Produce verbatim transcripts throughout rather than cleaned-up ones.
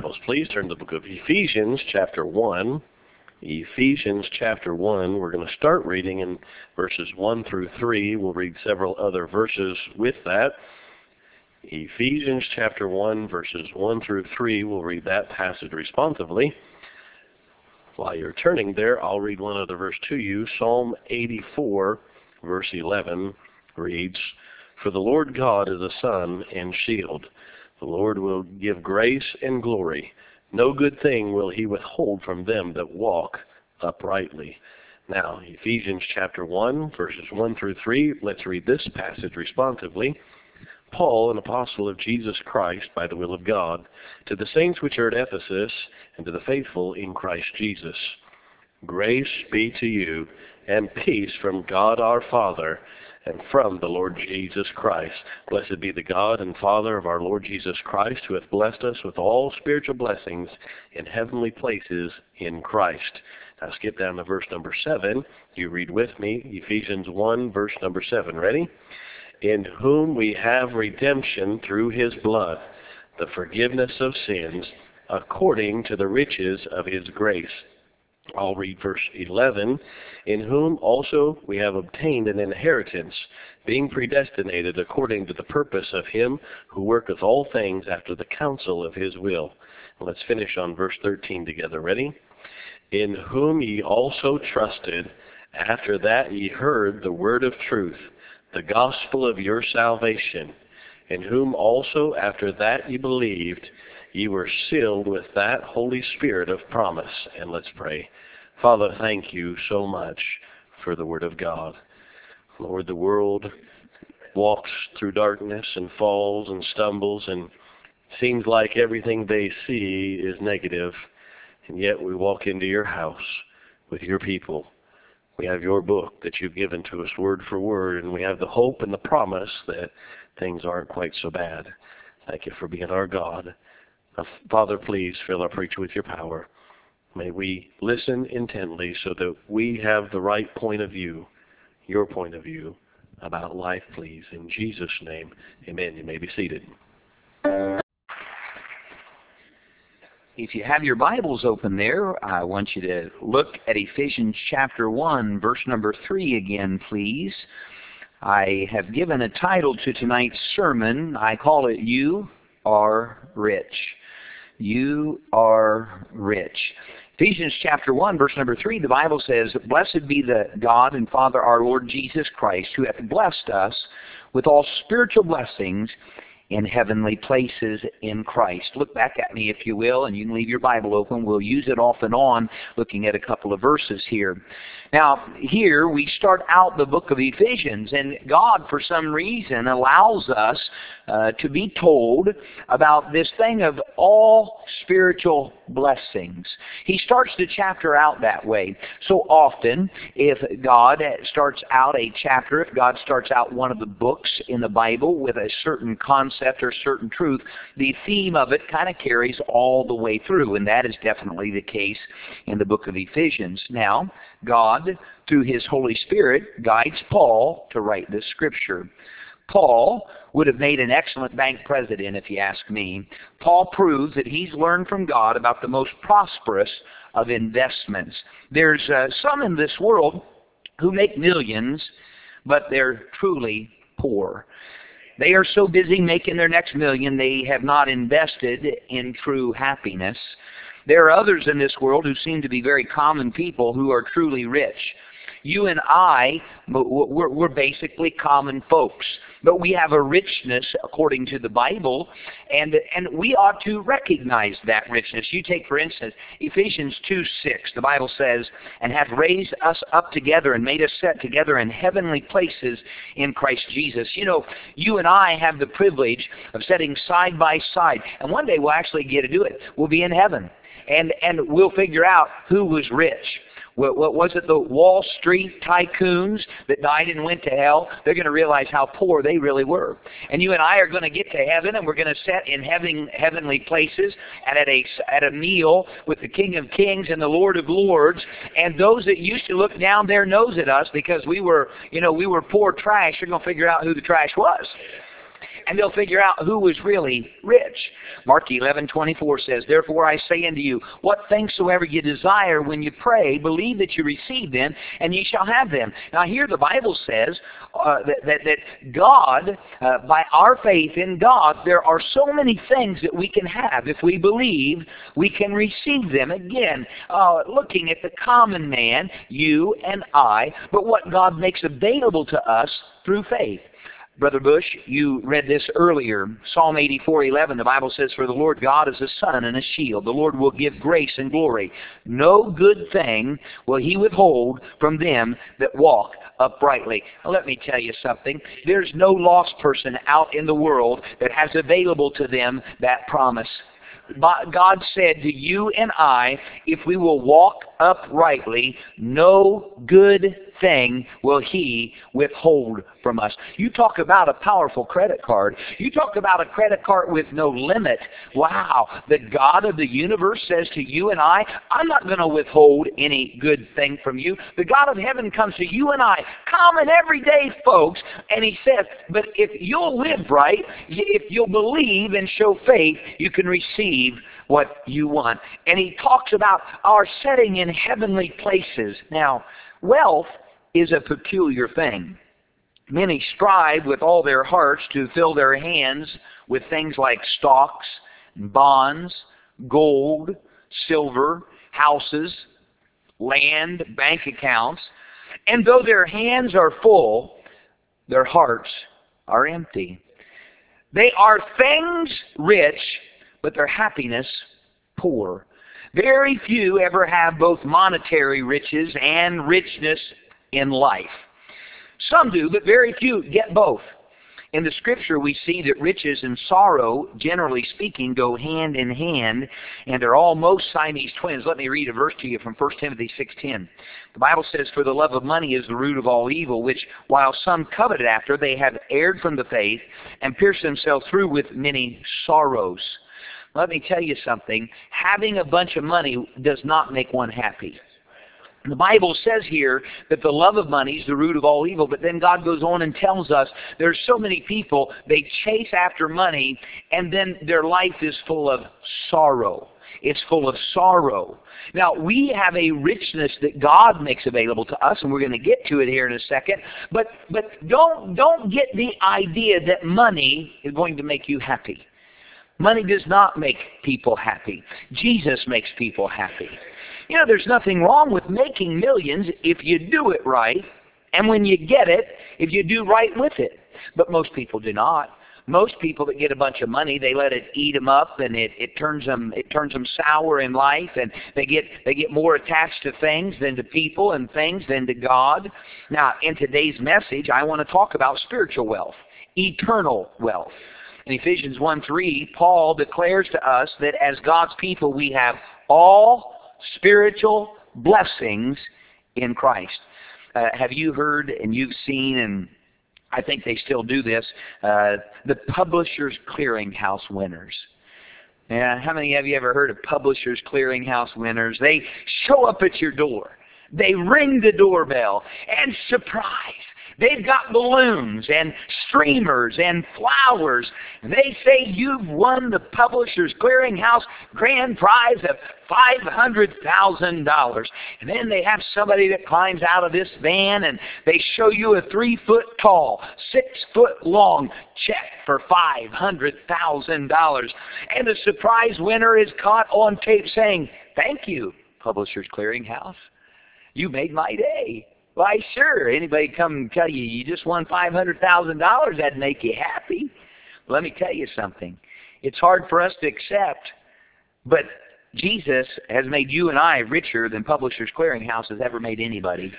Bibles, please turn to the book of Ephesians, chapter one. Ephesians, chapter one. We're going to start reading in verses one through three. We'll read several other verses with that. Ephesians, chapter one, verses one through three. We'll read that passage responsively. While you're turning there, I'll read one other verse to you. Psalm eighty-four, verse eleven reads, "For the Lord God is a sun and shield. The Lord will give grace and glory. No good thing will he withhold from them that walk uprightly." Now, Ephesians chapter one, verses one through three, let's read this passage responsively. "Paul, an apostle of Jesus Christ by the will of God, to the saints which are at Ephesus, and to the faithful in Christ Jesus. Grace be to you, and peace from God our Father, and from the Lord Jesus Christ. Blessed be the God and Father of our Lord Jesus Christ, who hath blessed us with all spiritual blessings in heavenly places in Christ." Now skip down to verse number seven. You read with me, Ephesians one, verse number seven. Ready? "In whom we have redemption through his blood, the forgiveness of sins, according to the riches of his grace." I'll read verse eleven. "In whom also we have obtained an inheritance, being predestinated according to the purpose of him who worketh all things after the counsel of his will." Let's finish on verse thirteen together. Ready? "In whom ye also trusted, after that ye heard the word of truth, the gospel of your salvation, in whom also after that ye believed, ye were sealed with that Holy Spirit of promise." And let's pray. Father, thank you so much for the Word of God. Lord, the world walks through darkness and falls and stumbles, and seems like everything they see is negative, and yet we walk into your house with your people. We have your book that you've given to us word for word, and we have the hope and the promise that things aren't quite so bad. Thank you for being our God. Now, Father, please fill our preacher with your power. May we listen intently so that we have the right point of view, your point of view, about life, please. In Jesus' name, amen. You may be seated. If you have your Bibles open there, I want you to look at Ephesians chapter one, verse number three again, please. I have given a title to tonight's sermon. I call it, "You Are Rich." You are rich. Ephesians chapter one, verse number three, the Bible says, "Blessed be the God and Father our Lord Jesus Christ, who hath blessed us with all spiritual blessings in heavenly places in Christ." Look back at me, if you will, and you can leave your Bible open. We'll use it off and on, looking at a couple of verses here. Now, here we start out the book of Ephesians, and God, for some reason, allows us uh, to be told about this thing of all spiritual blessings. He starts the chapter out that way. So often, if God starts out a chapter, if God starts out one of the books in the Bible with a certain concept or certain truth, the theme of it kind of carries all the way through, and that is definitely the case in the book of Ephesians. Now, God, through his Holy Spirit, guides Paul to write this scripture. Paul would have made an excellent bank president, if you ask me. Paul proves that he's learned from God about the most prosperous of investments. There's uh, some in this world who make millions, but they're truly poor. They are so busy making their next million, they have not invested in true happiness. There are others in this world who seem to be very common people who are truly rich. You and I, we're, we're basically common folks, but we have a richness according to the Bible, and, and we ought to recognize that richness. You take, for instance, Ephesians two six. The Bible says, "And hath raised us up together and made us sit together in heavenly places in Christ Jesus." You know, you and I have the privilege of sitting side by side, and one day we'll actually get to do it. We'll be in heaven, and, and we'll figure out who was rich. What, what was it, the Wall Street tycoons that died and went to hell? They're going to realize how poor they really were. And you and I are going to get to heaven, and we're going to sit in heaven, heavenly places and at a, at a meal with the King of Kings and the Lord of Lords. And those that used to look down their nose at us because we were, you know, we were poor trash, you're going to figure out who the trash was. and they'll figure out who was really rich. Mark eleven twenty-four says, "Therefore I say unto you, what things soever you desire when you pray, believe that you receive them, and ye shall have them." Now here the Bible says uh, that, that, that God, uh, by our faith in God, there are so many things that we can have. If we believe, we can receive them. Again, uh, looking at the common man, you and I, but what God makes available to us through faith. Brother Bush, you read this earlier. Psalm eighty-four eleven, the Bible says, "For the Lord God is a sun and a shield. The Lord will give grace and glory. No good thing will He withhold from them that walk uprightly." Now, let me tell you something. There's no lost person out in the world that has available to them that promise. God said to you and I, if we will walk uprightly, no good thing will He withhold from us. You talk about a powerful credit card. You talk about a credit card with no limit. Wow, the God of the universe says to you and I, I'm not going to withhold any good thing from you. The God of heaven comes to you and I, common everyday folks, and He says, but if you'll live right, if you'll believe and show faith, you can receive what you want. And He talks about our setting in heavenly places. Now, wealth is a peculiar thing. Many strive with all their hearts to fill their hands with things like stocks, bonds, gold, silver, houses, land, bank accounts. And though their hands are full, their hearts are empty. They are things rich, but their happiness poor. Very few ever have both monetary riches and richness in life. Some do, but very few get both. In the Scripture, we see that riches and sorrow, generally speaking, go hand in hand, and they're almost Siamese twins. Let me read a verse to you from First Timothy six ten. The Bible says, "For the love of money is the root of all evil, which, while some coveted after, they have erred from the faith, and pierced themselves through with many sorrows." Let me tell you something. Having a bunch of money does not make one happy. The Bible says here that the love of money is the root of all evil, but then God goes on and tells us there's so many people, they chase after money, and then their life is full of sorrow. It's full of sorrow. Now, we have a richness that God makes available to us, and we're going to get to it here in a second, but, but don't, don't get the idea that money is going to make you happy. Money does not make people happy. Jesus makes people happy. You know, there's nothing wrong with making millions if you do it right, and when you get it, if you do right with it. But most people do not. Most people that get a bunch of money, they let it eat them up, and it, it turns them it turns them sour in life, and they get they get more attached to things than to people, and things than to God. Now, in today's message, I want to talk about spiritual wealth, eternal wealth. In Ephesians one three, Paul declares to us that as God's people, we have all spiritual blessings in Christ. Uh, have you heard and you've seen, and I think they still do this, uh, the Publishers Clearinghouse winners? Yeah, how many of you ever heard of Publishers Clearinghouse winners? They show up at your door. They ring the doorbell, and surprise! They've got balloons and streamers and flowers. They say you've won the Publishers Clearinghouse grand prize of five hundred thousand dollars. And then they have somebody that climbs out of this van and they show you a three foot tall, six foot long check for five hundred thousand dollars. And the surprise winner is caught on tape saying, "Thank you, Publishers Clearinghouse. You made my day." Why, sure, anybody come and tell you you just won five hundred thousand dollars, that'd make you happy. Let me tell you something. It's hard for us to accept, but Jesus has made you and I richer than Publishers Clearinghouse has ever made anybody.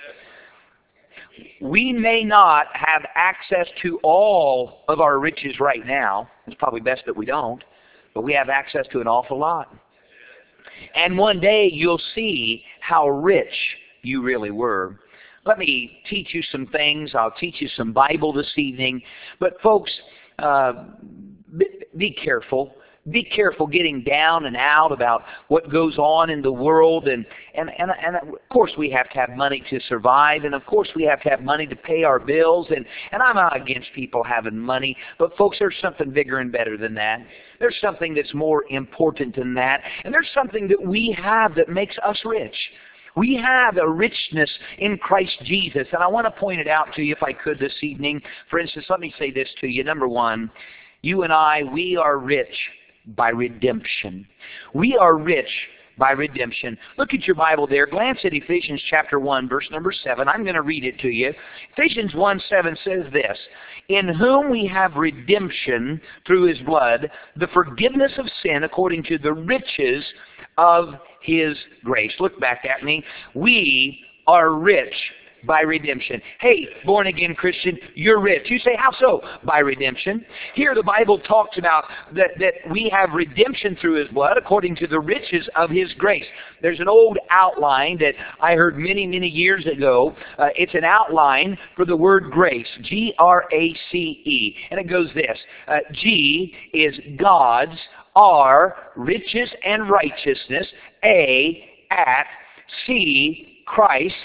We may not have access to all of our riches right now. It's probably best that we don't, but we have access to an awful lot. And one day you'll see how rich you really were. Let me teach you some things. I'll teach you some Bible this evening. But folks, uh, be, be careful. be careful getting down and out about what goes on in the world. And, and, and, and of course we have to have money to survive. And of course we have to have money to pay our bills. And, and I'm not against people having money. But folks, there's something bigger and better than that. There's something that's more important than that. And there's something that we have that makes us rich. We have a richness in Christ Jesus. And I want to point it out to you if I could this evening. For instance, let me say this to you. Number one, you and I, we are rich by redemption. We are rich by redemption. Look at your Bible there. Glance at Ephesians chapter one, verse number seven. I'm going to read it to you. Ephesians one seven says this, in whom we have redemption through his blood, the forgiveness of sin according to the riches of his grace. Look back at me. We are rich by redemption. Hey, born-again Christian, you're rich. You say, how so? By redemption. Here the Bible talks about that, that we have redemption through his blood according to the riches of his grace. There's an old outline that I heard many, many years ago. Uh, it's an outline for the word grace, G R A C E. And it goes this. Uh, G is God's, R, riches and righteousness, A, at, C, Christ's,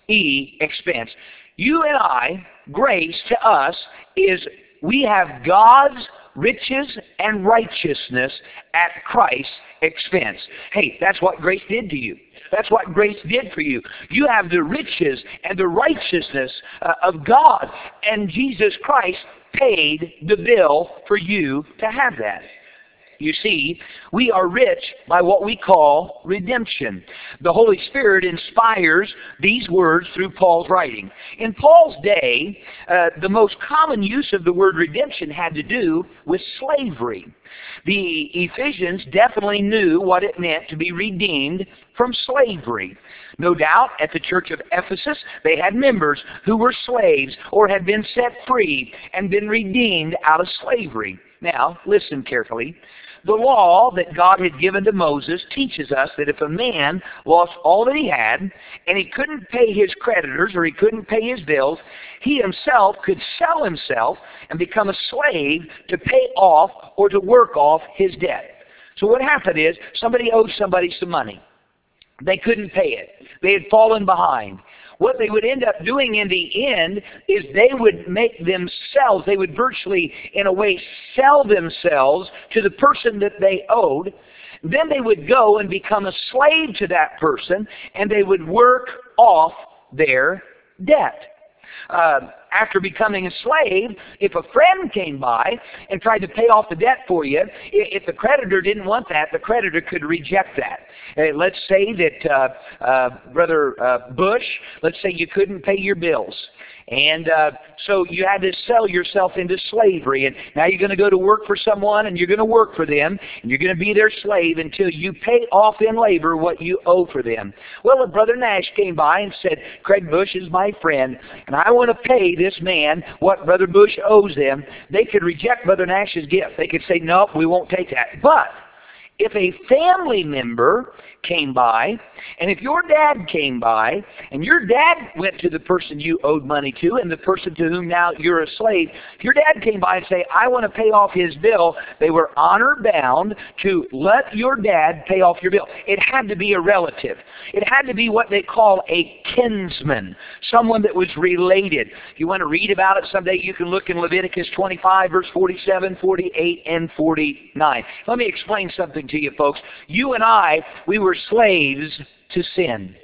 E, expense. You and I, grace to us is we have God's riches and righteousness at Christ's expense. Hey, that's what grace did to you. That's what grace did for you. You have the riches and the righteousness uh, of God, and Jesus Christ paid the bill for you to have that. You see, we are rich by what we call redemption. The Holy Spirit inspires these words through Paul's writing. In Paul's day, uh, the most common use of the word redemption had to do with slavery. The Ephesians definitely knew what it meant to be redeemed from slavery. No doubt, at the church of Ephesus, they had members who were slaves or had been set free and been redeemed out of slavery. Now, listen carefully. The law that God had given to Moses teaches us that if a man lost all that he had and he couldn't pay his creditors or he couldn't pay his bills, he himself could sell himself and become a slave to pay off or to work off his debt. So what happened is somebody owed somebody some money. They couldn't pay it. They had fallen behind. What they would end up doing in the end is they would make themselves, they would virtually, in a way, sell themselves to the person that they owed. Then they would go and become a slave to that person, and they would work off their debt. Uh, after becoming a slave, if a friend came by and tried to pay off the debt for you, if the creditor didn't want that, the creditor could reject that. Uh, let's say that, uh, uh, Brother uh, Bush, let's say you couldn't pay your bills. And uh, so you had to sell yourself into slavery. And now you're going to go to work for someone, and you're going to work for them, and you're going to be their slave until you pay off in labor what you owe for them. Well, Brother Nash came by and said, Craig Bush is my friend, and I want to pay this man what Brother Bush owes them. They could reject Brother Nash's gift. They could say, no, we won't take that. But if a family member came by, and if your dad came by, and your dad went to the person you owed money to, and the person to whom now you're a slave, if your dad came by and say, I want to pay off his bill, they were honor bound to let your dad pay off your bill. It had to be a relative. It had to be what they call a kinsman, someone that was related. If you want to read about it someday, you can look in Leviticus twenty-five, verse forty-seven, forty-eight, and forty-nine. Let me explain something to you, folks. You and I, we were slaves to sin.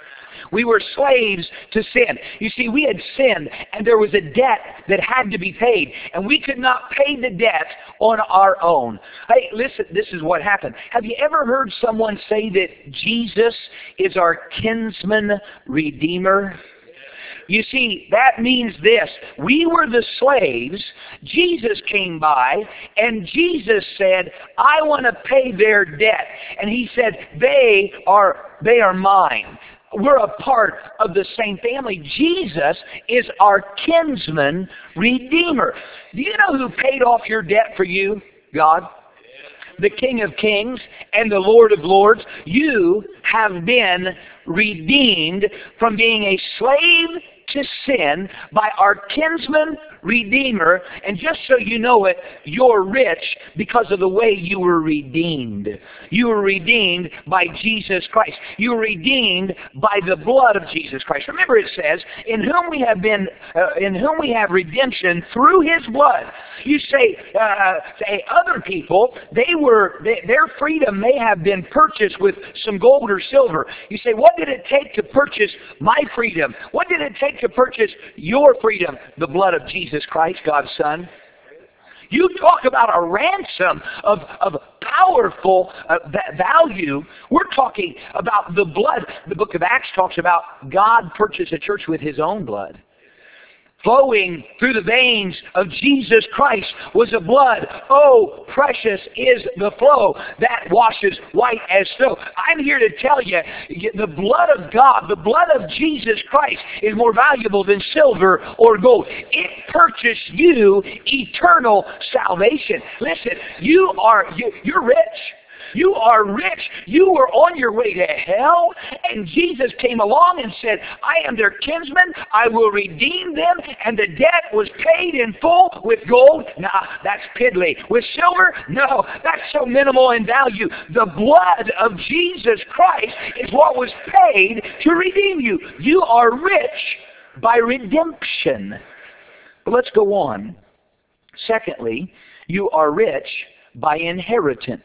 We were slaves to sin. You see, we had sinned, and there was a debt that had to be paid, and we could not pay the debt on our own. Hey, listen, this is what happened. Have you ever heard someone say that Jesus is our kinsman redeemer? You see, that means this. We were the slaves. Jesus came by, and Jesus said, I want to pay their debt. And he said, they are, they are mine. We're a part of the same family. Jesus is our kinsman redeemer. Do you know who paid off your debt for you? God. The King of Kings and the Lord of Lords. You have been redeemed from being a slave to sin by our kinsman Redeemer. And just so you know it, you're rich because of the way you were redeemed. You were redeemed by Jesus Christ. You were redeemed by the blood of Jesus Christ. Remember, it says, in whom we have been, uh, in whom we have redemption through His blood. You say, uh, say other people, they were they, their freedom may have been purchased with some gold or silver. You say, what did it take to purchase my freedom? What did it take to purchase your freedom? The blood of Jesus Christ, God's Son. You talk about a ransom of, of powerful uh, value. We're talking about the blood. The book of Acts talks about God purchased a church with His own blood. Flowing through the veins of Jesus Christ was a blood. Oh, precious is the flow that washes white as snow. I'm here to tell you, the blood of God, the blood of Jesus Christ is more valuable than silver or gold. It purchased you eternal salvation. Listen, you are, you, you're rich. You are rich. You were on your way to hell, and Jesus came along and said, I am their kinsman. I will redeem them, and the debt was paid in full with gold. Nah, that's piddly. With silver? No, that's so minimal in value. The blood of Jesus Christ is what was paid to redeem you. You are rich by redemption. But let's go on. Secondly, you are rich by inheritance.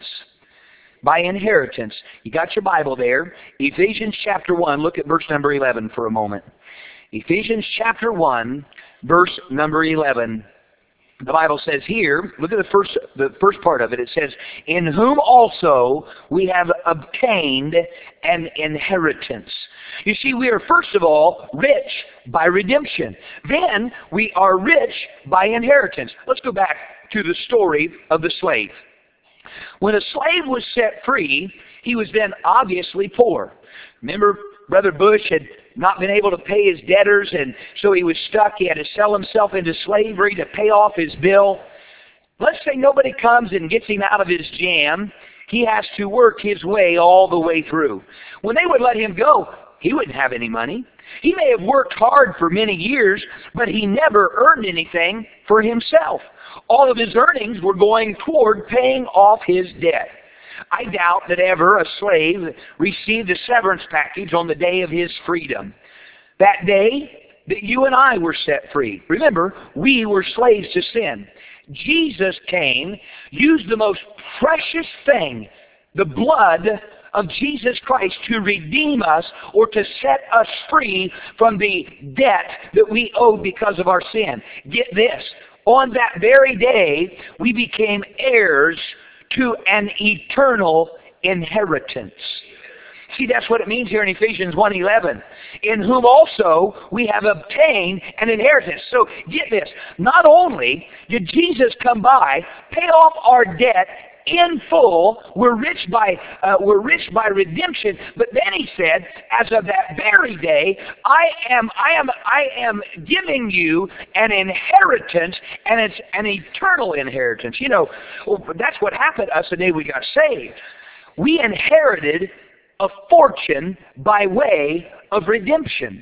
By inheritance. You got your Bible there. Ephesians chapter one. Look at verse number eleven for a moment. Ephesians chapter one, verse number eleven. The Bible says here, look at the first, the first part of it. It says, in whom also we have obtained an inheritance. You see, we are first of all rich by redemption. Then we are rich by inheritance. Let's go back to the story of the slave. When a slave was set free, he was then obviously poor. Remember, Brother Bush had not been able to pay his debtors, and so he was stuck. He had to sell himself into slavery to pay off his bill. Let's say nobody comes and gets him out of his jam. He has to work his way all the way through. When they would let him go, he wouldn't have any money. He may have worked hard for many years, but he never earned anything for himself. All of his earnings were going toward paying off his debt. I doubt that ever a slave received a severance package on the day of his freedom. That day that you and I were set free. Remember, we were slaves to sin. Jesus came, used the most precious thing, the blood of Jesus Christ, to redeem us or to set us free from the debt that we owed because of our sin. Get this. On that very day, we became heirs to an eternal inheritance. See, that's what it means here in Ephesians one eleven. In whom also we have obtained an inheritance. So get this. Not only did Jesus come by, pay off our debt in full, we're rich by uh, we're rich by redemption. But then he said, as of that very day, I am I am I am giving you an inheritance, and it's an eternal inheritance. You know, that's what happened to us the day we got saved. We inherited a fortune by way of redemption.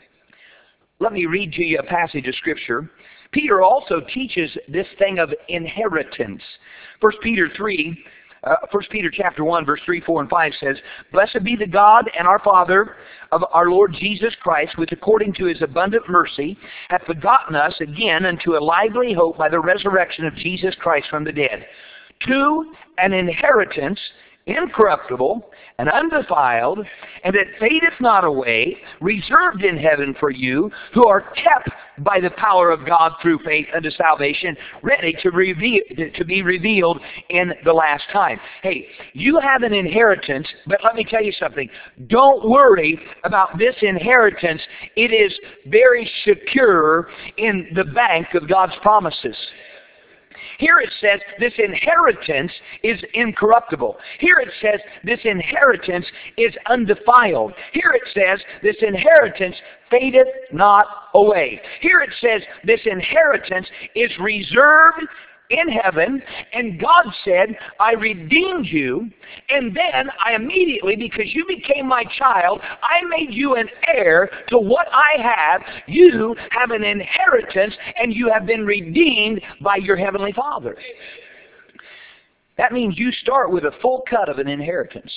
Let me read to you a passage of Scripture. Peter also teaches this thing of inheritance. First Peter three, uh, First Peter chapter one, verse three, four, and five says, Blessed be the God and our Father of our Lord Jesus Christ, which according to His abundant mercy hath begotten us again unto a lively hope by the resurrection of Jesus Christ from the dead, to an inheritance incorruptible and undefiled, and that fadeth not away, reserved in heaven for you, who are kept by the power of God through faith unto salvation, ready to, reveal, to be revealed in the last time. Hey, you have an inheritance, but let me tell you something. Don't worry about this inheritance. It is very secure in the bank of God's promises. Here it says this inheritance is incorruptible. Here it says this inheritance is undefiled. Here it says this inheritance fadeth not away. Here it says this inheritance is reserved in heaven, and God said, I redeemed you, and then I immediately, because you became my child, I made you an heir to what I have. You have an inheritance, and you have been redeemed by your heavenly Father. That means you start with a full cut of an inheritance.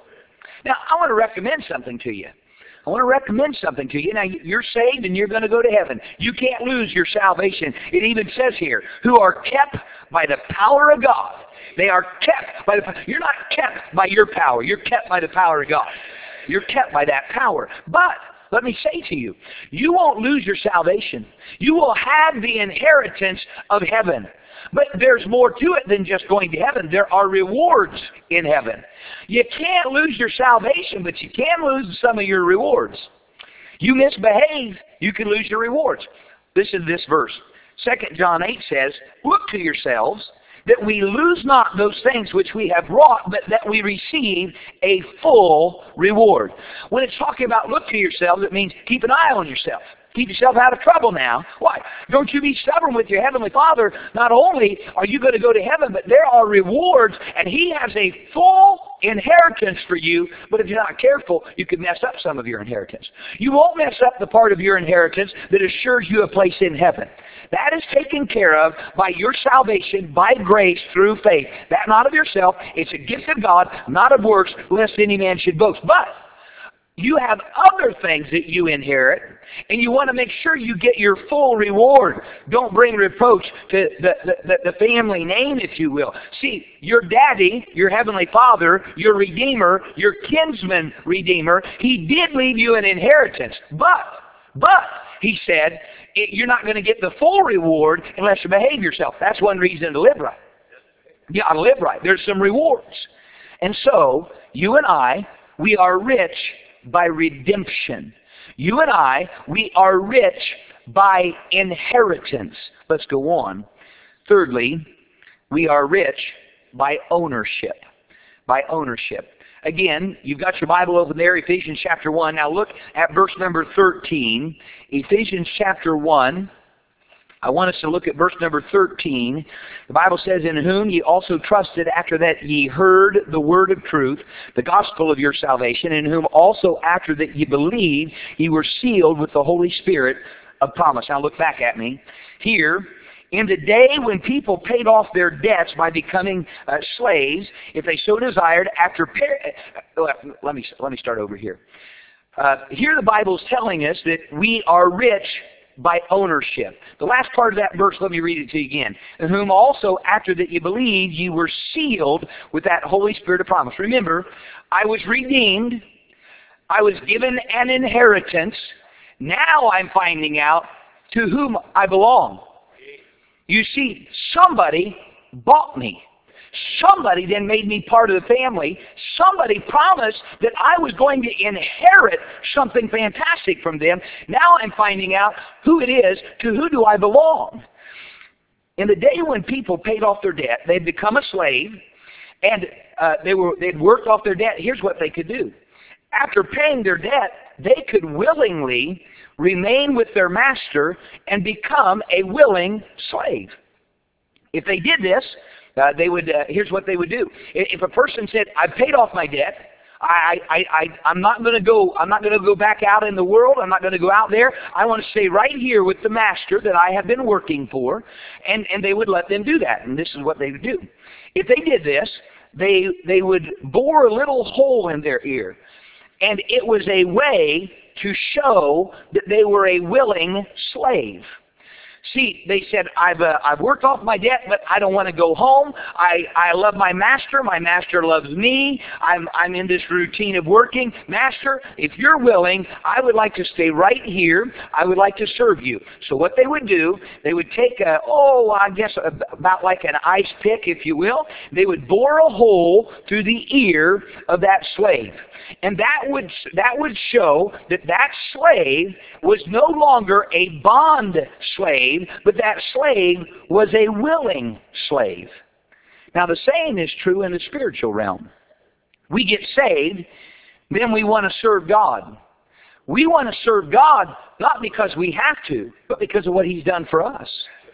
Now, I want to recommend something to you. I want to recommend something to you. Now, you're saved and you're going to go to heaven. You can't lose your salvation. It even says here, who are kept by the power of God. They are kept by the power. You're not kept by your power. You're kept by the power of God. You're kept by that power. But let me say to you, you won't lose your salvation. You will have the inheritance of heaven. But there's more to it than just going to heaven. There are rewards in heaven. You can't lose your salvation, but you can lose some of your rewards. You misbehave, you can lose your rewards. Listen to this verse. Second John eight says, look to yourselves, that we lose not those things which we have wrought, but that we receive a full reward. When it's talking about look to yourselves, it means keep an eye on yourself. Keep yourself out of trouble now. Why? Don't you be stubborn with your Heavenly Father. Not only are you going to go to heaven, but there are rewards, and He has a full inheritance for you, but if you're not careful, you could mess up some of your inheritance. You won't mess up the part of your inheritance that assures you a place in heaven. That is taken care of by your salvation, by grace, through faith. That not of yourself. It's a gift of God, not of works, lest any man should boast. But you have other things that you inherit, and you want to make sure you get your full reward. Don't bring reproach to the, the, the family name, if you will. See, your daddy, your heavenly Father, your Redeemer, your kinsman Redeemer, He did leave you an inheritance. But, but, He said, you're not going to get the full reward unless you behave yourself. That's one reason to live right. You ought to live right. There's some rewards. And so, you and I, we are rich by redemption. You and I, we are rich by inheritance. Let's go on. Thirdly, we are rich by ownership. By ownership. Again, you've got your Bible over there, Ephesians chapter one. Now look at verse number thirteen. Ephesians chapter one. I want us to look at verse number thirteen. The Bible says, in whom ye also trusted after that ye heard the word of truth, the gospel of your salvation, in whom also after that ye believed, ye were sealed with the Holy Spirit of promise. Now look back at me. Here, in the day when people paid off their debts by becoming uh, slaves, if they so desired, after... Par- uh, let me, let me start over here. Uh, here the Bible is telling us that we are rich by ownership. The last part of that verse, let me read it to you again. In whom also, after that you believed, you were sealed with that Holy Spirit of promise. Remember, I was redeemed. I was given an inheritance. Now I'm finding out to whom I belong. You see, somebody bought me. Somebody then made me part of the family. Somebody promised that I was going to inherit something fantastic from them. Now I'm finding out who it is, to who do I belong. In the day when people paid off their debt, they'd become a slave, and uh, they were, they'd worked off their debt. Here's what they could do. After paying their debt, they could willingly remain with their master and become a willing slave. If they did this, Uh, they would. Uh, here's what they would do. If a person said, "I paid off my debt. I, I, I, I'm not going to go. I'm not going to go back out in the world. I'm not going to go out there. I want to stay right here with the master that I have been working for," and and they would let them do that. And this is what they would do. If they did this, they they would bore a little hole in their ear, and it was a way to show that they were a willing slave. See, they said, I've uh, I've worked off my debt, but I don't want to go home. I, I love my master. My master loves me. I'm I'm in this routine of working. Master, if you're willing, I would like to stay right here. I would like to serve you. So what they would do, they would take a, oh, I guess about like an ice pick, if you will. They would bore a hole through the ear of that slave. And that would that would show that that slave was no longer a bond slave, but that slave was a willing slave. Now the same is true in the spiritual realm. We get saved, then we want to serve God. We want to serve God not because we have to, but because of what He's done for us.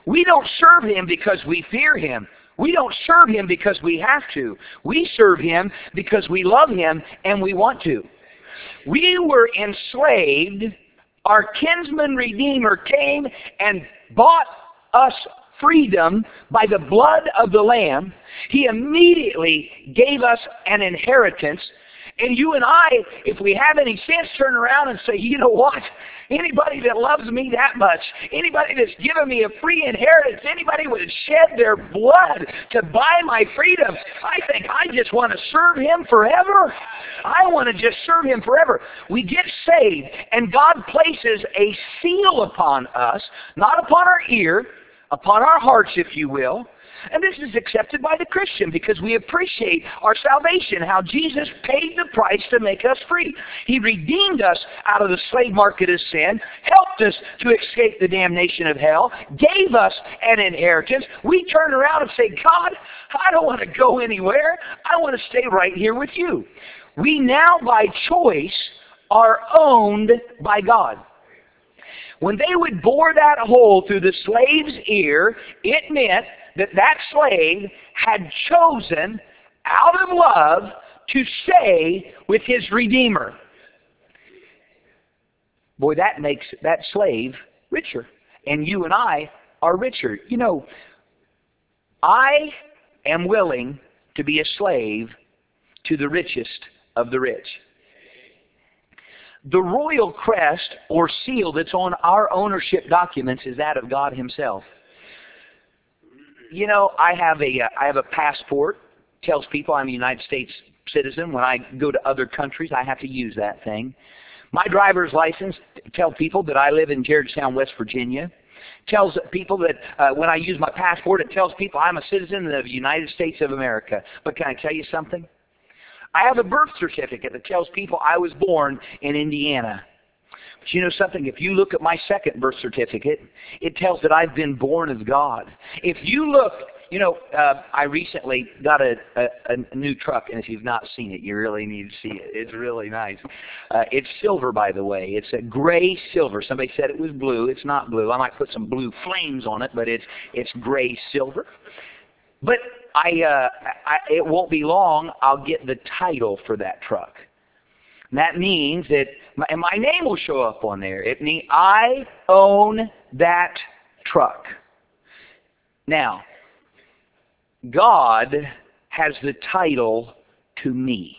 We don't serve Him because we fear Him. We don't serve Him because we have to. We serve Him because we love Him and we want to. We were enslaved. Our kinsman Redeemer came and bought us freedom by the blood of the Lamb. He immediately gave us an inheritance. And you and I, if we have any sense, turn around and say, you know what? Anybody that loves me that much, anybody that's given me a free inheritance, anybody would shed their blood to buy my freedom, I think I just want to serve Him forever. I want to just serve Him forever. We get saved, and God places a seal upon us, not upon our ear, upon our hearts, if you will. And this is accepted by the Christian because we appreciate our salvation, how Jesus paid the price to make us free. He redeemed us out of the slave market of sin, helped us to escape the damnation of hell, gave us an inheritance. We turn around and say, God, I don't want to go anywhere. I want to stay right here with you. We now, by choice, are owned by God. When they would bore that hole through the slave's ear, it meant that that slave had chosen, out of love, to stay with his Redeemer. Boy, that makes that slave richer. And you and I are richer. You know, I am willing to be a slave to the richest of the rich. The royal crest or seal that's on our ownership documents is that of God Himself. You know, I have a uh, I have a passport. Tells people I'm a United States citizen. When I go to other countries, I have to use that thing. My driver's license tells people that I live in Jaredstown, West Virginia. Tells people that uh, when I use my passport, it tells people I'm a citizen of the United States of America. But can I tell you something? I have a birth certificate that tells people I was born in Indiana. But you know something? If you look at my second birth certificate, it tells that I've been born of God. If you look, you know, uh, I recently got a, a, a new truck, and if you've not seen it, you really need to see it. It's really nice. Uh, it's silver, by the way. It's a gray silver. Somebody said it was blue. It's not blue. I might put some blue flames on it, but it's it's gray silver. But I, uh, I, it won't be long, I'll get the title for that truck. And that means that my, and my name will show up on there. It means I own that truck. Now, God has the title to me.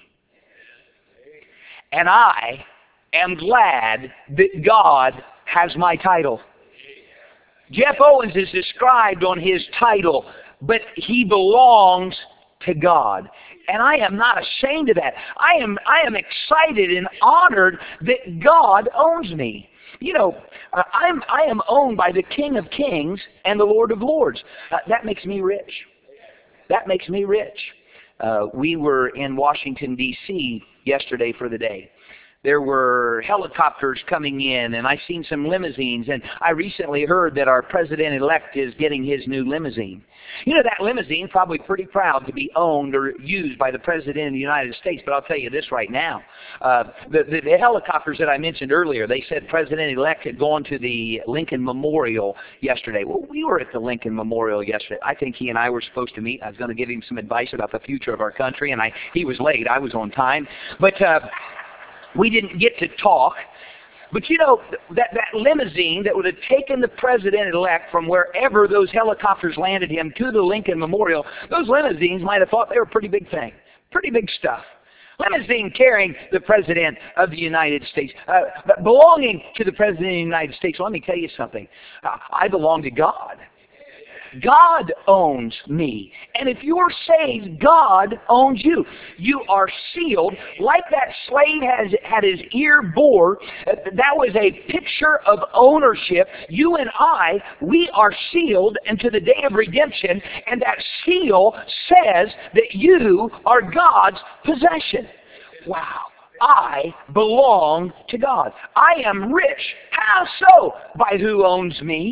And I am glad that God has my title. Jeff Owens is described on his title, but he belongs to God. And I am not ashamed of that. I am I am excited and honored that God owns me. You know, uh, I'm I am owned by the King of Kings and the Lord of Lords. Uh, that makes me rich. That makes me rich. Uh, we were in Washington, D C yesterday for the day. There were helicopters coming in, and I seen some limousines, and I recently heard that our president-elect is getting his new limousine. You know, that limousine probably pretty proud to be owned or used by the President of the United States, but I'll tell you this right now. Uh, the, the, the helicopters that I mentioned earlier, they said President-elect had gone to the Lincoln Memorial yesterday. Well, we were at the Lincoln Memorial yesterday. I think he and I were supposed to meet. I was going to give him some advice about the future of our country, and I he was late. I was on time. But uh, we didn't get to talk. But you know, that, that limousine that would have taken the president-elect from wherever those helicopters landed him to the Lincoln Memorial, those limousines might have thought they were a pretty big thing, pretty big stuff. Limousine carrying the President of the United States, uh, but belonging to the President of the United States. Well, let me tell you something. Uh, I belong to God. God owns me. And if you are saved, God owns you. You are sealed. Like that slave has had his ear bored, that was a picture of ownership. You and I, we are sealed unto the day of redemption, and that seal says that you are God's possession. Wow. I belong to God. I am rich. How so? By who owns me?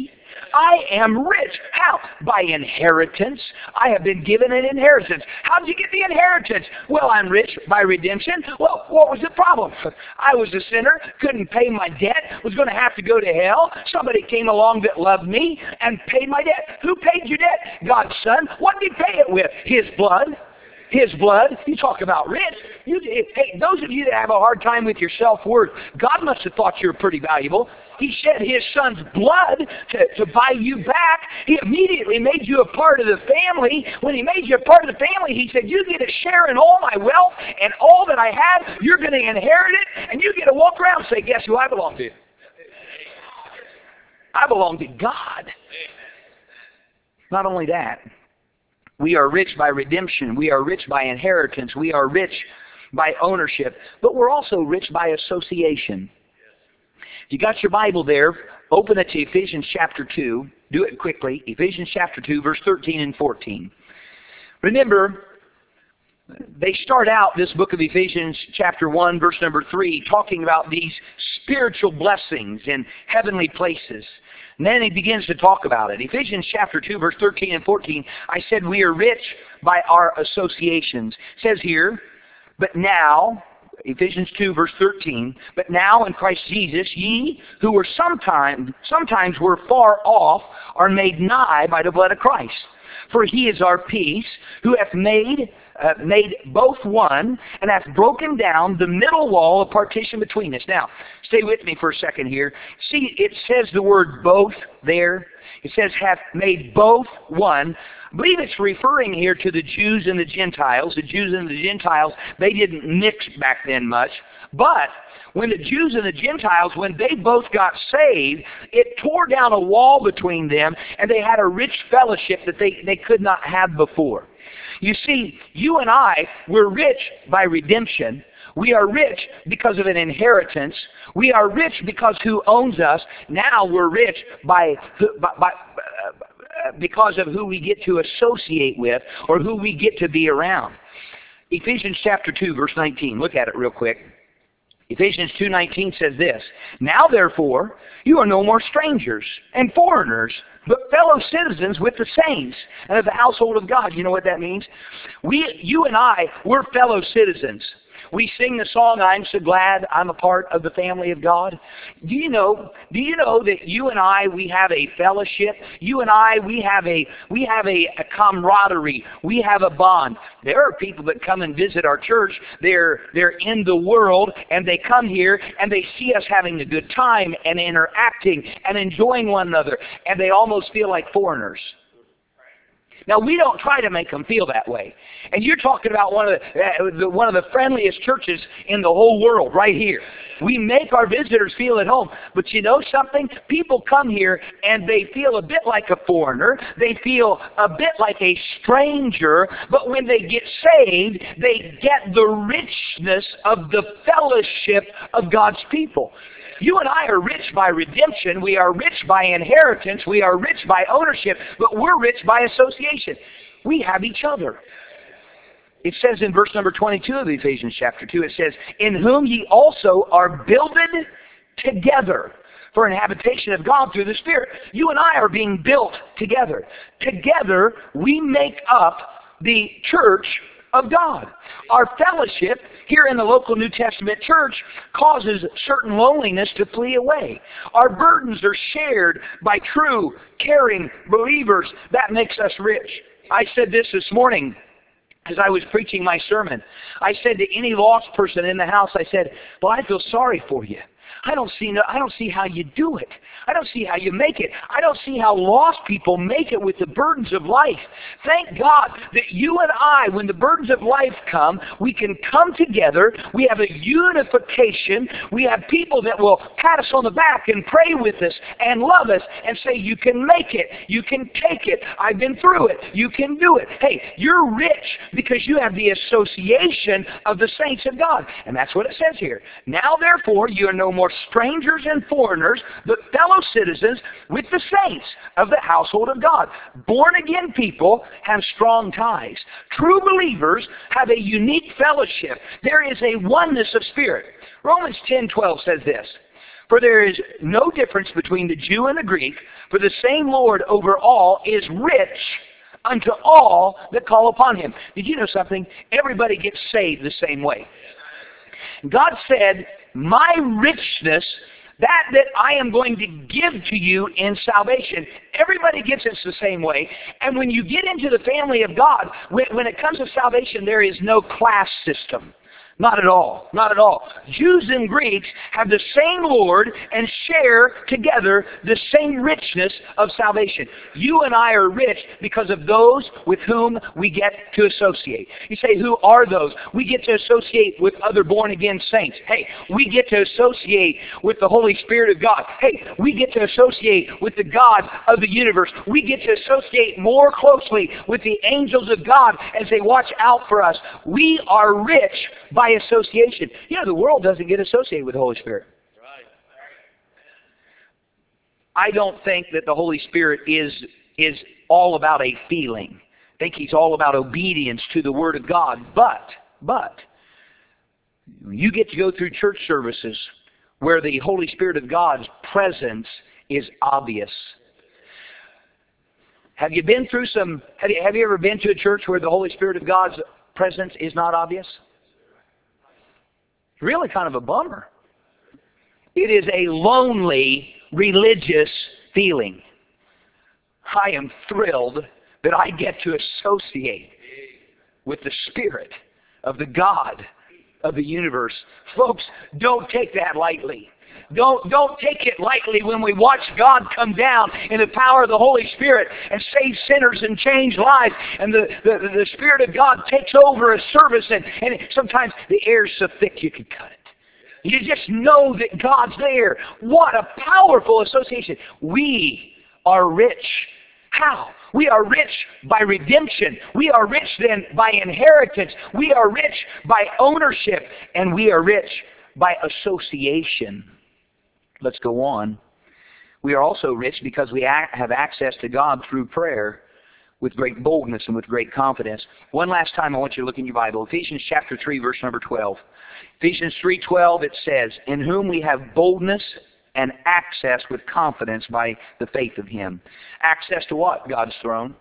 I am rich. How? By inheritance. I have been given an inheritance. How did you get the inheritance? Well, I'm rich by redemption. Well, what was the problem? I was a sinner, couldn't pay my debt, was going to have to go to hell. Somebody came along that loved me and paid my debt. Who paid your debt? God's Son. What did He pay it with? His blood. His blood. You talk about rich. You, hey, those of you that have a hard time with your self-worth, God must have thought you were pretty valuable. He shed His Son's blood to, to buy you back. He immediately made you a part of the family. When He made you a part of the family, He said, you get a share in all my wealth and all that I have. You're going to inherit it, and you get to walk around and say, guess who I belong to? I belong to God. Not only that, we are rich by redemption. We are rich by inheritance. We are rich by ownership. But we're also rich by association. If you got your Bible there, open it to Ephesians chapter two. Do it quickly. Ephesians chapter two, verse thirteen and fourteen. Remember, they start out this book of Ephesians chapter one, verse number three, talking about these spiritual blessings in heavenly places. And then he begins to talk about it. Ephesians chapter two, verse thirteen and fourteen, I said we are rich by our associations. It says here, but now, Ephesians two, verse thirteen, but now in Christ Jesus, ye who were sometime, sometimes were far off are made nigh by the blood of Christ. For He is our peace, who hath made uh, made both one, and hath broken down the middle wall of partition between us. Now, stay with me for a second here. See, it says the word both there. It says hath made both one. I believe it's referring here to the Jews and the Gentiles. The Jews and the Gentiles, they didn't mix back then much. But when the Jews and the Gentiles, when they both got saved, it tore down a wall between them, and they had a rich fellowship that they, they could not have before. You see, you and I, we're rich by redemption. We are rich because of an inheritance. We are rich because who owns us. Now we're rich by, by, by uh, because of who we get to associate with or who we get to be around. Ephesians chapter two, verse nineteen. Look at it real quick. Ephesians two nineteen says this, now therefore you are no more strangers and foreigners, but fellow citizens with the saints and of the household of God. You know what that means? We, you and I, we're fellow citizens. We sing the song, I'm so glad I'm a part of the family of God. Do you know, do you know that you and I, we have a fellowship? You and I, we have a we have a, a camaraderie. We have a bond. There are people that come and visit our church. They're they're in the world, and they come here and they see us having a good time and interacting and enjoying one another, and they almost feel like foreigners. Now, we don't try to make them feel that way. And you're talking about one of the, uh, the one of the friendliest churches in the whole world right here. We make our visitors feel at home. But you know something? People come here and they feel a bit like a foreigner. They feel a bit like a stranger. But when they get saved, they get the richness of the fellowship of God's people. You and I are rich by redemption. We are rich by inheritance. We are rich by ownership. But we're rich by association. We have each other. It says in verse number twenty-two of Ephesians chapter two, it says, in whom ye also are builded together for an habitation of God through the Spirit. You and I are being built together. Together we make up the church of God. Our fellowship here in the local New Testament church causes certain loneliness to flee away. Our burdens are shared by true, caring believers. That makes us rich. I said this this morning as I was preaching my sermon. I said to any lost person in the house, I said, well, I feel sorry for you. I don't see no, I don't see how you do it. I don't see how you make it. I don't see how lost people make it with the burdens of life. Thank God that you and I, when the burdens of life come, we can come together. We have a unification. We have people that will pat us on the back and pray with us and love us and say, you can make it. You can take it. I've been through it. You can do it. Hey, you're rich because you have the association of the saints of God. And that's what it says here. Now, therefore, you are no more strangers and foreigners, but fellow citizens with the saints of the household of God. Born-again people have strong ties. True believers have a unique fellowship. There is a oneness of spirit. Romans ten twelve says this, For there is no difference between the Jew and the Greek, for the same Lord over all is rich unto all that call upon him. Did you know something? Everybody gets saved the same way. God said, my richness, that that I am going to give to you in salvation, everybody gets it the same way. And when you get into the family of God, when, when it comes to salvation, there is no class system. Not at all. Not at all. Jews and Greeks have the same Lord and share together the same richness of salvation. You and I are rich because of those with whom we get to associate. You say, who are those? We get to associate with other born-again saints. Hey, we get to associate with the Holy Spirit of God. Hey, we get to associate with the God of the universe. We get to associate more closely with the angels of God as they watch out for us. We are rich by association. You know, the world doesn't get associated with the Holy Spirit. I don't think that the Holy Spirit is, is all about a feeling. I think He's all about obedience to the Word of God. But, but, you get to go through church services where the Holy Spirit of God's presence is obvious. Have you been through some, have you, have you ever been to a church where the Holy Spirit of God's presence is not obvious? Really kind of a bummer. It is a lonely religious feeling. I am thrilled that I get to associate with the Spirit of the God of the universe. Folks, don't take that lightly. Don't, don't take it lightly when we watch God come down in the power of the Holy Spirit and save sinners and change lives. And the, the, the Spirit of God takes over a service, and, and sometimes the air's so thick you can cut it. You just know that God's there. What a powerful association. We are rich. How? We are rich by redemption. We are rich then by inheritance. We are rich by ownership. And we are rich by association. Let's go on. We are also rich because we have access to God through prayer with great boldness and with great confidence. One last time I want you to look in your Bible. Ephesians chapter three, verse number twelve. Ephesians three twelve, it says, in whom we have boldness and access with confidence by the faith of Him. Access to what? God's throne.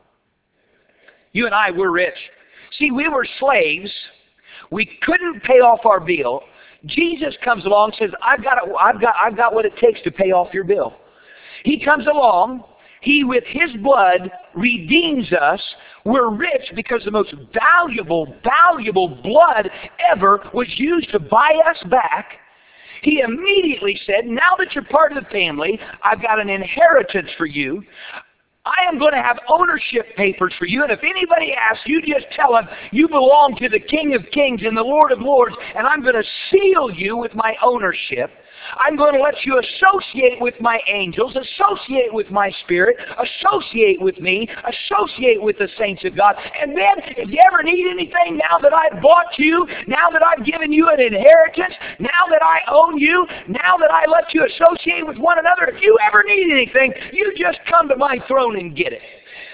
You and I, we're rich. See, we were slaves. We couldn't pay off our bill. Jesus comes along and says, I've got, I've got, I've got what it takes to pay off your bill. He comes along. He, with His blood, redeems us. We're rich because the most valuable, valuable blood ever was used to buy us back. He immediately said, now that you're part of the family, I've got an inheritance for you. I am going to have ownership papers for you, and if anybody asks, you just tell them you belong to the King of Kings and the Lord of Lords, and I'm going to seal you with my ownership. I'm going to let you associate with my angels, associate with my Spirit, associate with me, associate with the saints of God. And then, if you ever need anything, now that I've bought you, now that I've given you an inheritance, now that I own you, now that I let you associate with one another, if you ever need anything, you just come to my throne and get it.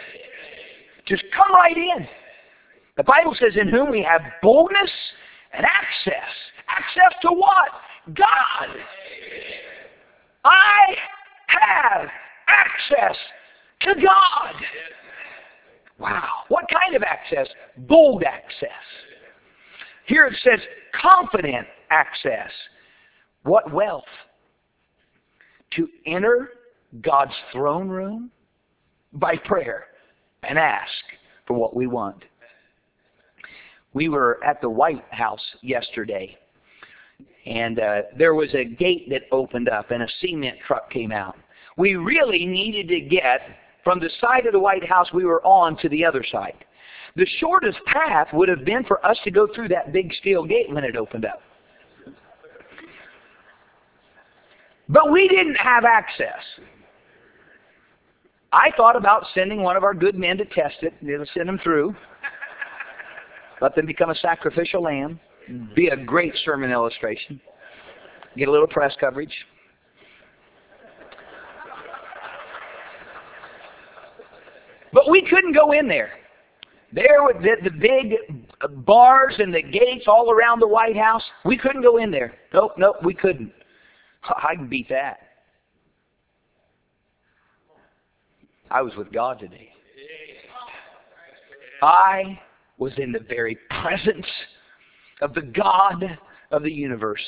Just come right in. The Bible says, in whom we have boldness and access. Access to what? God. I have access to God. Wow. What kind of access? Bold access. Here it says confident access. What wealth? To enter God's throne room by prayer and ask for what we want. We were at the White House yesterday. And uh, there was a gate that opened up and a cement truck came out. We really needed to get from the side of the White House we were on to the other side. The shortest path would have been for us to go through that big steel gate when it opened up. But we didn't have access. I thought about sending one of our good men to test it. They'll send them through. Let them become a sacrificial lamb. Be a great sermon illustration. Get a little press coverage. But we couldn't go in there. There were the, the big bars and the gates all around the White House. We couldn't go in there. Nope, nope, we couldn't. I can beat that. I was with God today. I was in the very presence of the God of the universe.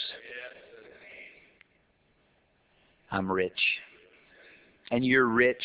I'm rich. And you're rich.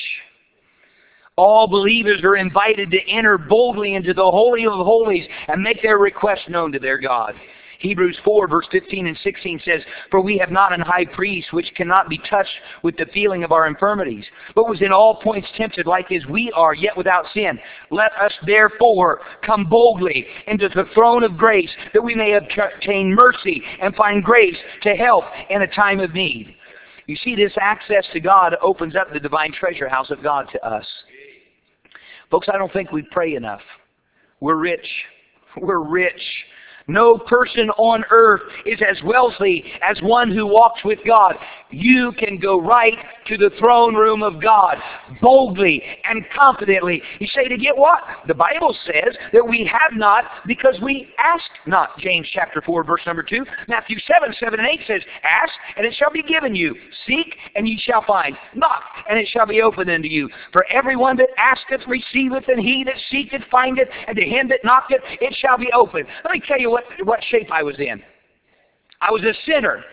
All believers are invited to enter boldly into the Holy of Holies and make their requests known to their God. Hebrews four, verse fifteen and sixteen says, "For we have not an high priest which cannot be touched with the feeling of our infirmities, but was in all points tempted like as we are, yet without sin. Let us therefore come boldly into the throne of grace, that we may obtain mercy and find grace to help in a time of need." You see, this access to God opens up the divine treasure house of God to us. Folks, I don't think we pray enough. We're rich. We're rich. No person on earth is as wealthy as one who walks with God. You can go right to the throne room of God boldly and confidently. You say, to get what? The Bible says that we have not because we ask not. James chapter four, verse number two. Matthew seven, seven and eight says, "Ask, and it shall be given you. Seek, and ye shall find. Knock, and it shall be opened unto you. For everyone that asketh receiveth, and he that seeketh findeth, and to him that knocketh it shall be opened." Let me tell you what, what shape I was in. I was a sinner.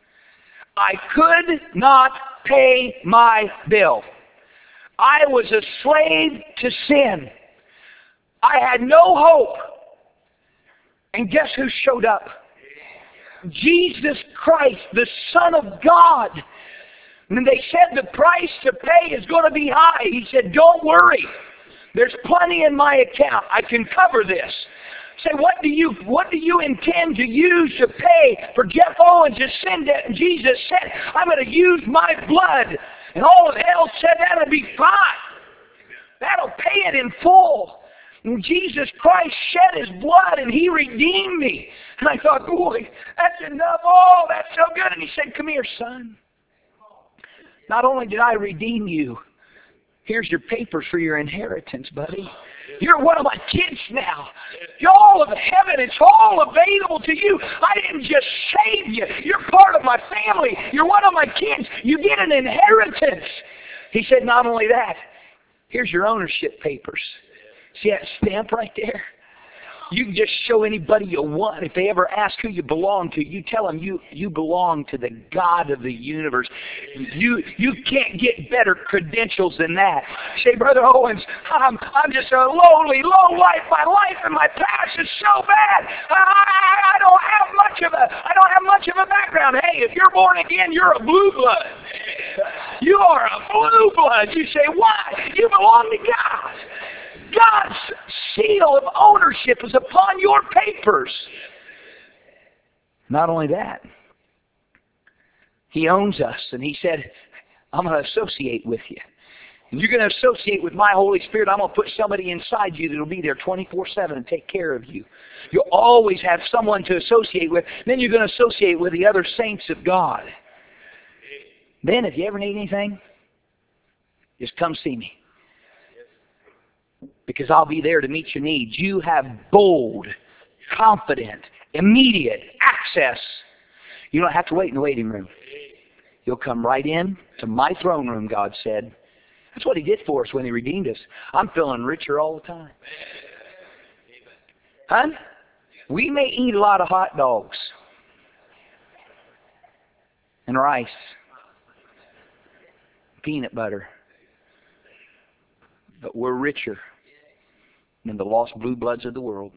I could not pay my bill. I was a slave to sin. I had no hope. And guess who showed up? Jesus Christ, the Son of God. And they said the price to pay is going to be high. He said, "Don't worry. There's plenty in my account. I can cover this." Say, what do you what do you intend to use to pay for Jeff Owens' sin debt? And Jesus said, "I'm going to use my blood." And all of hell said, "That'll be fine. That'll pay it in full." And Jesus Christ shed His blood and He redeemed me. And I thought, boy, that's enough. Oh, that's so good. And He said, "Come here, son. Not only did I redeem you, here's your papers for your inheritance, buddy. You're one of my kids now. All of heaven, it's all available to you. I didn't just save you. You're part of my family. You're one of my kids. You get an inheritance." He said, "Not only that, here's your ownership papers. See that stamp right there? You can just show anybody you want. If they ever ask who you belong to, you tell them you, you belong to the God of the universe. You you can't get better credentials than that." Say, "Brother Owens, I'm I'm just a lowly, low life. My life and my past is so bad. I, I, I don't have much of a I don't have much of a background." Hey, if you're born again, you're a blue blood. You are a blue blood. You say, "Why? You belong to God. God's seal of ownership is upon your papers." Not only that, He owns us, and He said, "I'm going to associate with you. And you're going to associate with my Holy Spirit. I'm going to put somebody inside you that will be there twenty-four seven and take care of you. You'll always have someone to associate with. Then you're going to associate with the other saints of God. Then if you ever need anything, just come see me. Because I'll be there to meet your needs." You have bold, confident, immediate access. You don't have to wait in the waiting room. You'll come right in to my throne room, God said. That's what He did for us when He redeemed us. I'm feeling richer all the time. Huh? We may eat a lot of hot dogs and rice, peanut butter, but we're richer than the lost blue bloods of the world.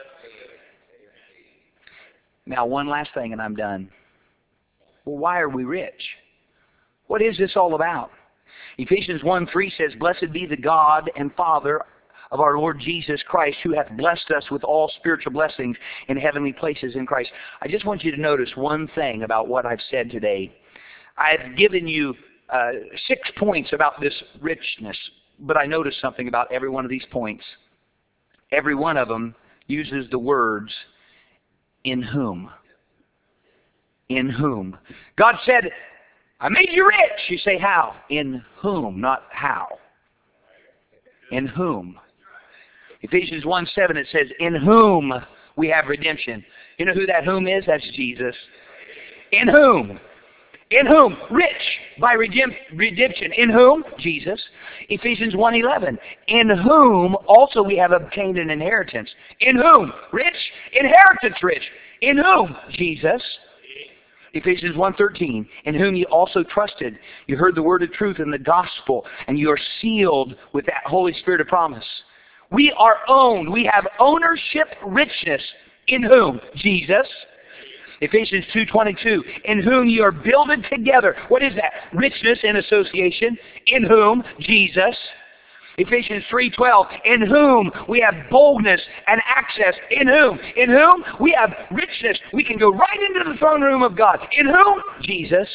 Now, one last thing and I'm done. Well, why are we rich? What is this all about? Ephesians one three says, "Blessed be the God and Father of our Lord Jesus Christ, who hath blessed us with all spiritual blessings in heavenly places in Christ." I just want you to notice one thing about what I've said today. I've given you uh, six points about this richness, but I noticed something about every one of these points. Every one of them uses the words, "in whom." In whom. God said, "I made you rich." You say, "How?" In whom, not how. In whom. Ephesians one seven, it says, "In whom we have redemption." You know who that whom is? That's Jesus. In whom? In whom? Rich by redemp- redemption. In whom? Jesus. Ephesians one eleven. In whom also we have obtained an inheritance. In whom? Rich. Inheritance rich. In whom? Jesus. Ephesians one thirteen. In whom you also trusted. You heard the word of truth in the gospel, and you are sealed with that Holy Spirit of promise. We are owned. We have ownership richness. In whom? Jesus. Ephesians two twenty-two, in whom you are builded together. What is that? Richness in association. In whom? Jesus. Ephesians three twelve, in whom we have boldness and access. In whom? In whom we have richness. We can go right into the throne room of God. In whom? Jesus.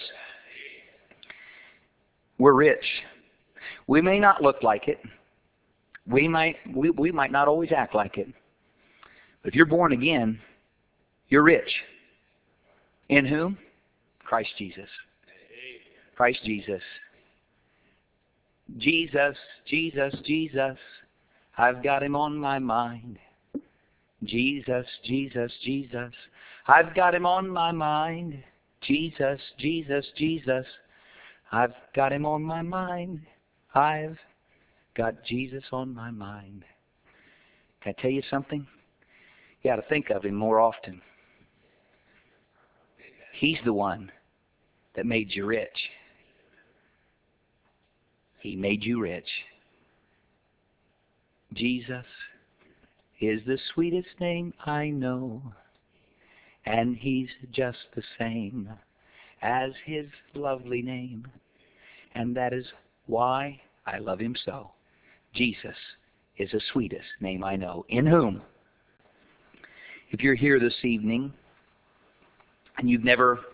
We're rich. We may not look like it. We might, we, we might not always act like it. But if you're born again, you're rich. In whom? Christ Jesus. Christ Jesus. Jesus, Jesus, Jesus. I've got him on my mind. Jesus, Jesus, Jesus. I've got him on my mind. Jesus, Jesus, Jesus. I've got him on my mind. I've got Jesus on my mind. Can I tell you something? You got to think of him more often. He's the one that made you rich. He made you rich. Jesus is the sweetest name I know, and he's just the same as his lovely name, and that is why I love him so. Jesus is the sweetest name I know. In whom? If you're here this evening and you've never